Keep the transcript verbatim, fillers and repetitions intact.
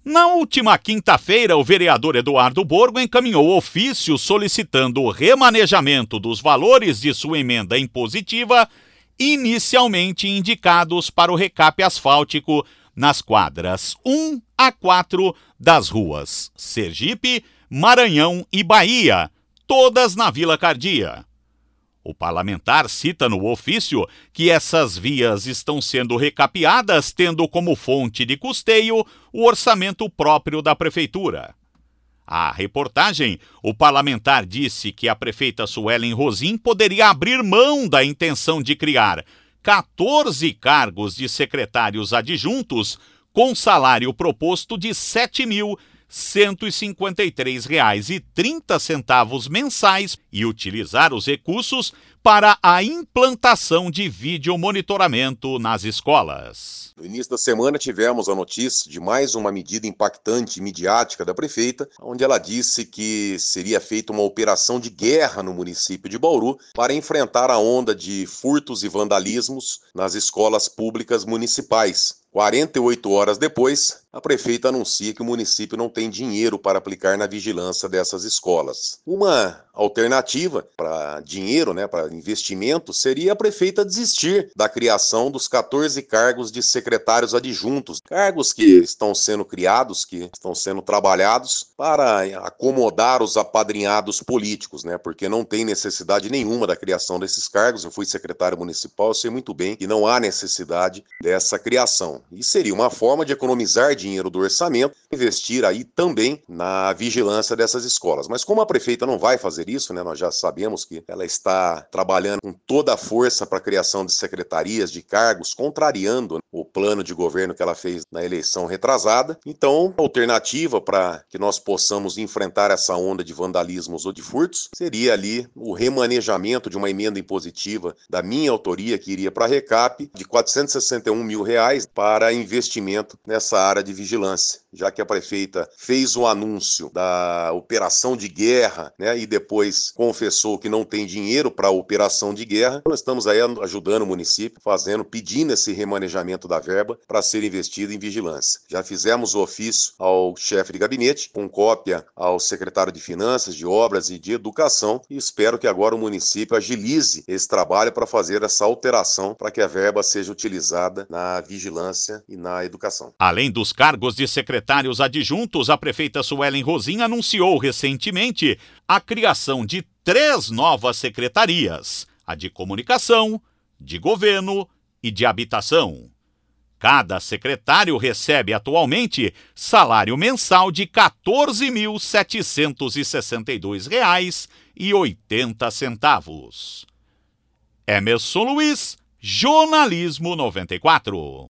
Na última quinta-feira, o vereador Eduardo Borgo encaminhou ofício solicitando o remanejamento dos valores de sua emenda impositiva, inicialmente indicados para o recap asfáltico nas quadras um a quatro das ruas Sergipe, Maranhão e Bahia, todas na Vila Cardia. O parlamentar cita no ofício que essas vias estão sendo recapeadas tendo como fonte de custeio o orçamento próprio da prefeitura. À reportagem, o parlamentar disse que a prefeita Suelen Rosim poderia abrir mão da intenção de criar quatorze cargos de secretários adjuntos com salário proposto de sete mil cento e cinquenta e três reais e trinta centavos mensais e utilizar os recursos para a implantação de videomonitoramento nas escolas. No início da semana tivemos a notícia de mais uma medida impactante midiática da prefeita, onde ela disse que seria feita uma operação de guerra no município de Bauru para enfrentar a onda de furtos e vandalismos nas escolas públicas municipais. quarenta e oito horas depois, a prefeita anuncia que o município não tem dinheiro para aplicar na vigilância dessas escolas. Uma alternativa para dinheiro, né, para investimento, seria a prefeita desistir da criação dos quatorze cargos de secretários adjuntos, cargos que estão sendo criados, que estão sendo trabalhados para acomodar os apadrinhados políticos, né, porque não tem necessidade nenhuma da criação desses cargos. Eu fui secretário municipal, eu sei muito bem que não há necessidade dessa criação. E seria uma forma de economizar dinheiro do orçamento, investir aí também na vigilância dessas escolas. Mas como a prefeita não vai fazer isso, né, nós já sabemos que ela está trabalhando com toda a força para a criação de secretarias, de cargos, contrariando o plano de governo que ela fez na eleição retrasada. Então, a alternativa para que nós possamos enfrentar essa onda de vandalismos ou de furtos seria ali o remanejamento de uma emenda impositiva da minha autoria, que iria para a recap, de quatrocentos e sessenta e um mil reais para investimento nessa área de vigilância, já que a prefeita fez o anúncio da operação de guerra, né, e depois confessou que não tem dinheiro para a operação de guerra. Nós estamos aí ajudando o município, fazendo, pedindo esse remanejamento da verba para ser investido em vigilância. Já fizemos o ofício ao chefe de gabinete, com cópia ao secretário de Finanças, de Obras e de Educação, e espero que agora o município agilize esse trabalho para fazer essa alteração para que a verba seja utilizada na vigilância e na educação. Além dos cargos de secretários adjuntos, a prefeita Suelen Rosim anunciou recentemente a criação de três novas secretarias: a de Comunicação, de Governo e de Habitação. Cada secretário recebe atualmente salário mensal de quatorze mil setecentos e sessenta e dois reais e oitenta centavos. Emerson Luiz, Jornalismo noventa e quatro.